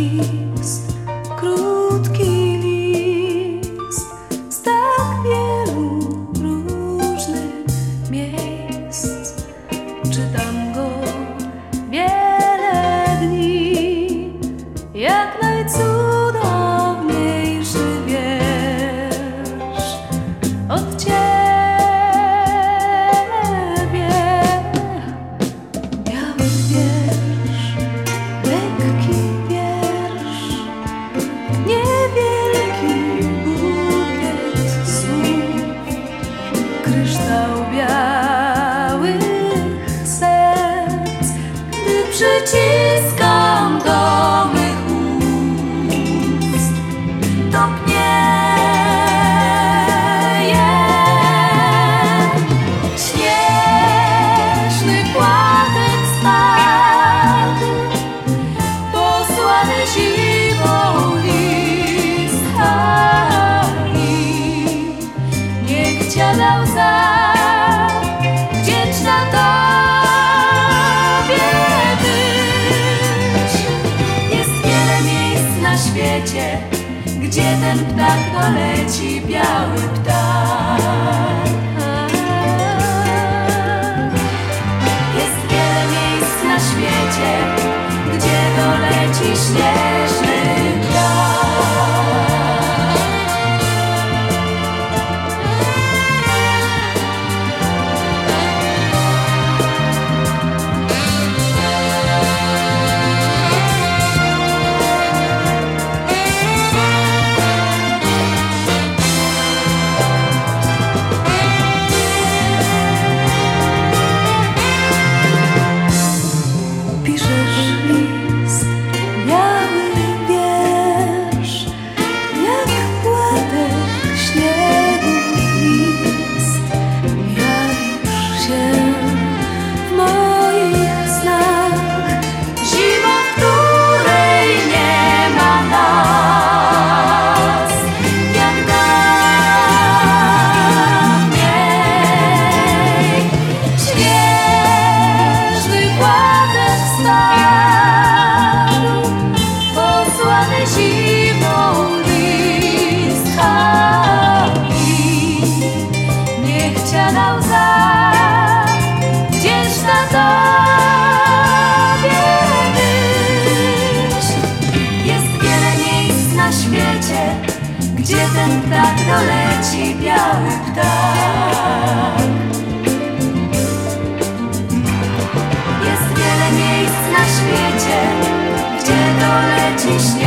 list, krótki list z tak wielu różnych miejsc. Czytam go wiele dni, jak najcudowniejszy wiersz od Ciebie. Biały wiersz, lekki wiersz, niewielki bukiet słów, kryształ białych serc, gdy przyciskam do mych ust, topnieje śnieżny płatek spadł, posłany zimą list, niech dziada łza wdzięczna Tobie być. Jest wiele miejsc na świecie, gdzie ten ptak doleci, biały ptak. Jest wiele miejsc na świecie, gdzie doleci śnieżny ptak. Piszesz list, biały wiersz, jak płatek śniegu list. Jawisz się w moich snach, zimą, w której nie ma nas. Jak dawniej śnieżny płatek stał, posłany zimą list, niech dziada łza wdzięczna Tobie być. Jest wiele miejsc na świecie, gdzie ten ptak doleci, biały ptak. Jest wiele miejsc na świecie, gdzie doleci śnieg.